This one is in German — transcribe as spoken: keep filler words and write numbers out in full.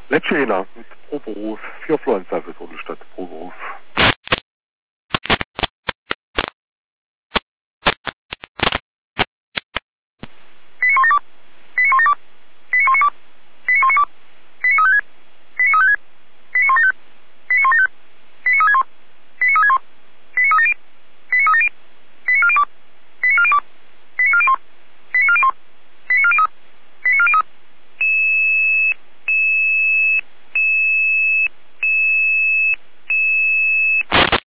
Lecce mit pro Beruf, vier Fluenza für so eine Stadt pro Beruf.